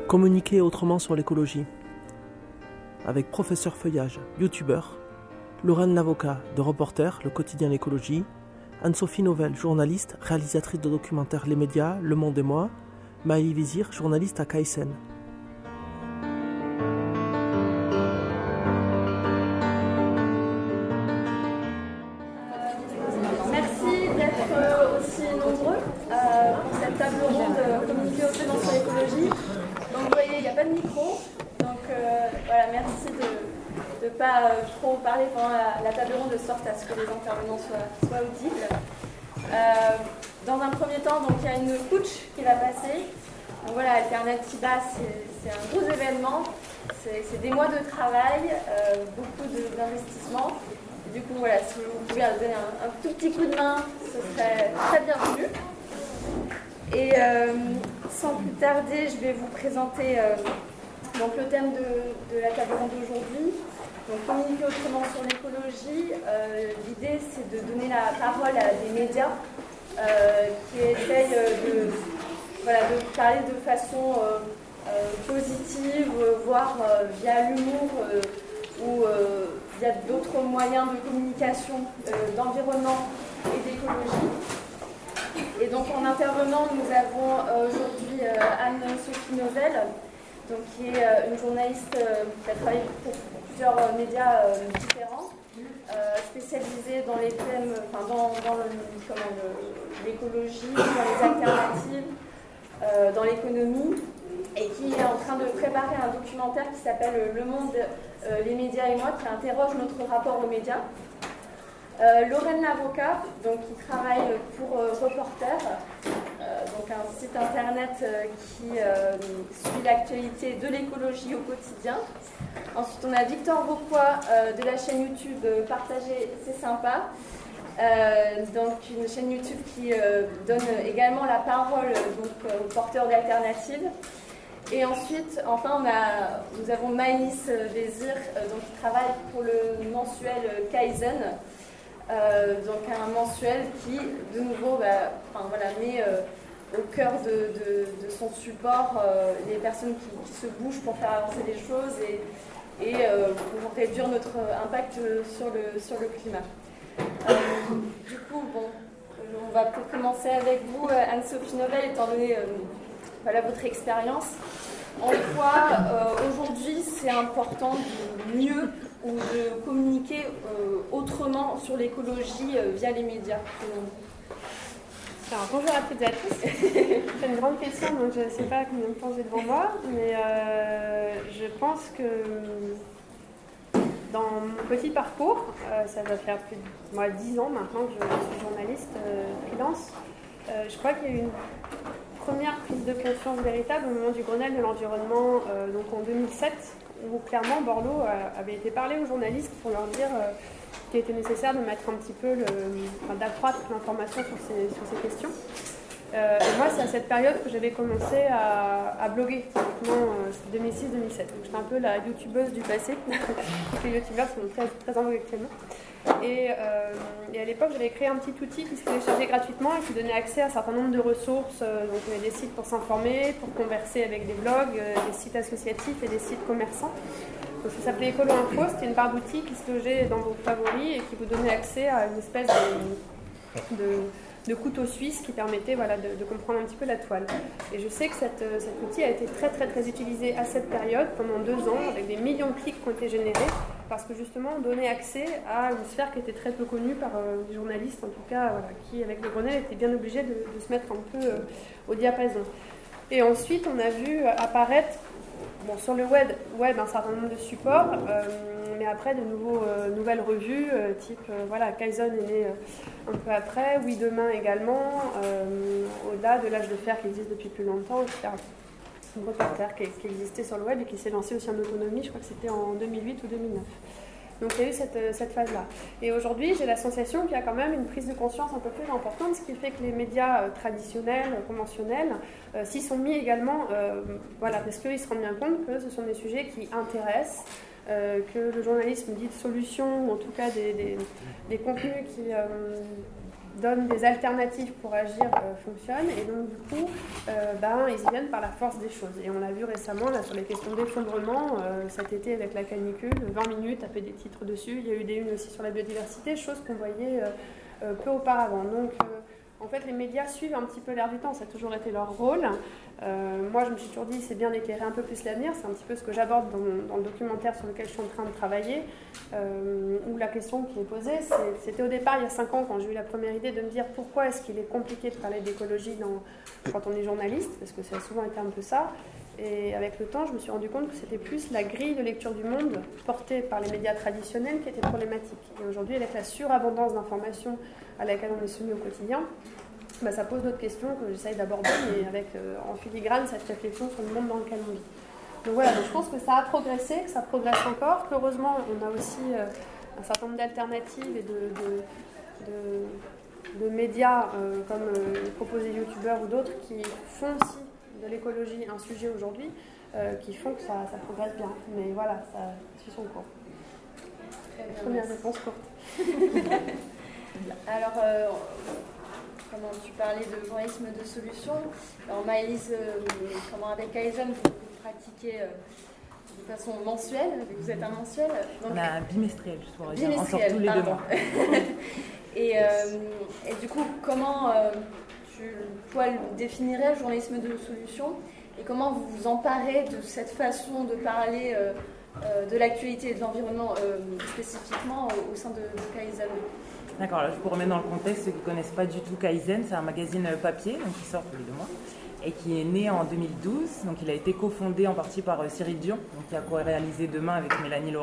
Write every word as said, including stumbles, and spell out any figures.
Communiquer autrement sur l'écologie. Avec Professeur Feuillage, youtubeur, Lorraine Lavocat de Reporter, le quotidien L'écologie, Anne-Sophie Novelle, journaliste, réalisatrice de documentaires Les Médias, Le Monde et Moi, Maëlie Vizir, journaliste à Kaizen. Merci d'être aussi nombreux euh, pour cette table ronde communiquer autrement sur l'écologie. Donc vous voyez, il n'y a pas de micro, donc euh, voilà, merci de ne pas euh, trop parler pendant la, la table ronde de sorte à ce que les intervenants soient, soient audibles. Euh, dans un premier temps, donc, il y a une couche qui va passer. Donc voilà, Alternativa, c'est, c'est un gros événement, c'est, c'est des mois de travail, euh, beaucoup de, d'investissement. Et du coup, voilà, si vous pouvez donner un, un tout petit coup de main, ce serait très bienvenu. Et euh, sans plus tarder, je vais vous présenter euh, donc, le thème de, de la table ronde d'aujourd'hui. Donc, communiquer autrement sur l'écologie. Euh, l'idée, c'est de donner la parole à des médias euh, qui essayent de, voilà, de parler de façon euh, euh, positive, voire euh, via l'humour euh, ou euh, via d'autres moyens de communication euh, d'environnement et d'écologie. Et donc en intervenant, nous avons euh, aujourd'hui euh, Anne-Sophie Novelle, donc, qui est euh, une journaliste euh, qui a travaillé pour, pour plusieurs euh, médias euh, différents, euh, spécialisée dans les thèmes, enfin dans, dans le, comment, le, l'écologie, dans les alternatives, euh, dans l'économie, et qui est en train de préparer un documentaire qui s'appelle Le Monde, euh, les médias et moi, qui interroge notre rapport aux médias. Euh, Lorraine Lavocat, donc, qui travaille pour euh, Reporter, euh, donc un site internet euh, qui euh, suit l'actualité de l'écologie au quotidien. Ensuite, on a Victor Vauquois euh, de la chaîne YouTube euh, Partager, c'est sympa. Euh, donc une chaîne YouTube qui euh, donne également la parole donc, euh, aux porteurs d'alternatives. Et ensuite, enfin, on a, nous avons Maëlys Vizir, euh, donc, qui travaille pour le mensuel Kaizen. Euh, donc un mensuel qui, de nouveau, bah, enfin, voilà, met euh, au cœur de, de, de son support euh, les personnes qui, qui se bougent pour faire avancer les choses et, et euh, pour réduire notre impact sur le, sur le climat. Euh, du coup, bon, on va peut-être commencer avec vous, Anne-Sophie Novelle, étant donné euh, voilà, votre expérience. En quoi, euh, aujourd'hui, c'est important de mieux ou de communiquer euh, autrement sur l'écologie euh, via les médias? Alors, bonjour à toutes et à tous. C'est une grande question, donc je ne sais pas combien de temps j'ai devant moi, mais euh, je pense que dans mon petit parcours, euh, ça va faire plus de moi, dix ans maintenant que je suis journaliste euh, freelance, euh, je crois qu'il y a eu une première prise de conscience véritable au moment du Grenelle de l'environnement, euh, donc en deux mille sept, où clairement Borloo avait été parlé aux journalistes pour leur dire euh, qu'il était nécessaire de mettre un petit peu, le, enfin, d'accroître l'information sur ces, sur ces questions. Euh, et moi, c'est à cette période que j'avais commencé à, à bloguer, typiquement euh, deux mille six deux mille sept. Donc j'étais un peu la youtubeuse du passé, les youtubeurs sont très, très en vogue actuellement. Et, euh, et à l'époque, j'avais créé un petit outil qui se téléchargeait gratuitement et qui donnait accès à un certain nombre de ressources. Euh, donc, il y avait des sites pour s'informer, pour converser avec des blogs, euh, des sites associatifs et des sites commerçants. Donc, ça s'appelait Écolo Info. C'était une barre d'outils qui se logeait dans vos favoris et qui vous donnait accès à une espèce de, de, de couteau suisse qui permettait voilà, de, de comprendre un petit peu la toile. Et je sais que cette, cet outil a été très, très, très utilisé à cette période, pendant deux ans, avec des millions de clics qui ont été générés. Parce que justement, on donnait accès à une sphère qui était très peu connue par euh, les journalistes, en tout cas, voilà, qui, avec le Grenelle, étaient bien obligés de, de se mettre un peu euh, au diapason. Et ensuite, on a vu apparaître, bon, sur le web, web un certain nombre de supports, euh, mais après, de nouveaux, euh, nouvelles revues, euh, type, euh, voilà, Kaizen est né euh, un peu après, Oui Demain également, euh, au-delà de l'âge de fer qui existe depuis plus longtemps, et cetera. Un reporter qui, qui existait sur le web et qui s'est lancé aussi en autonomie, je crois que c'était en deux mille huit ou deux mille neuf. Donc il y a eu cette, cette phase-là. Et aujourd'hui, j'ai la sensation qu'il y a quand même une prise de conscience un peu plus importante, ce qui fait que les médias euh, traditionnels, conventionnels, euh, s'y sont mis également, euh, voilà, parce qu'ils se rendent bien compte que ce sont des sujets qui intéressent, euh, que le journalisme dit de solutions, ou en tout cas des, des, des contenus qui... Euh, donnent des alternatives pour agir euh, fonctionnent. Et donc, du coup, euh, ben, ils y viennent par la force des choses. Et on l'a vu récemment là, sur les questions d'effondrement, euh, cet été avec la canicule, vingt minutes, taper des titres dessus. Il y a eu des unes aussi sur la biodiversité, chose qu'on voyait euh, euh, peu auparavant. Donc, euh, en fait, les médias suivent un petit peu l'air du temps, ça a toujours été leur rôle. Euh, moi, je me suis toujours dit, c'est bien d'éclairer un peu plus l'avenir, c'est un petit peu ce que j'aborde dans, dans le documentaire sur lequel je suis en train de travailler, euh, où la question qui est posée, c'est, c'était au départ, il y a cinq ans, quand j'ai eu la première idée de me dire pourquoi est-ce qu'il est compliqué de parler d'écologie dans, quand on est journaliste, parce que ça a souvent été un peu ça. Et avec le temps, je me suis rendu compte que c'était plus la grille de lecture du monde portée par les médias traditionnels qui était problématique. Et aujourd'hui, avec la surabondance d'informations à laquelle on est soumis au quotidien, bah, ça pose d'autres questions que j'essaye d'aborder, mais avec euh, en filigrane cette réflexion sur le monde dans lequel on vit. Donc voilà, donc je pense que ça a progressé, que ça progresse encore, qu'heureusement on a aussi euh, un certain nombre d'alternatives et de, de, de, de médias euh, comme euh, proposés youtubeurs ou d'autres qui font aussi de l'écologie un sujet aujourd'hui, euh, qui font que ça, ça progresse bien. Mais voilà, ça suit son cours. Très bien, Première merci. réponse courte. Alors, euh, comment tu parlais de journalisme de solution. Alors, Maëlys, euh, comment avec Kaizen, vous, vous pratiquez euh, de façon mensuelle, vous êtes un mensuel. Donc, on a un bimestriel, juste pour dire, on sort bimestriel, tous les deux pardon. mois. et, euh, et du coup, comment euh, tu, toi, définirais le journalisme de solution et comment vous vous emparez de cette façon de parler euh, euh, de l'actualité et de l'environnement euh, spécifiquement au, au sein de, de Kaizen? D'accord, alors pour remettre dans le contexte, ceux qui ne connaissent pas du tout Kaizen, c'est un magazine papier donc qui sort tous les deux mois et qui est né en deux mille douze. Donc il a été cofondé en partie par Cyril Dion, donc qui a co-réalisé Demain avec Mélanie Laurent.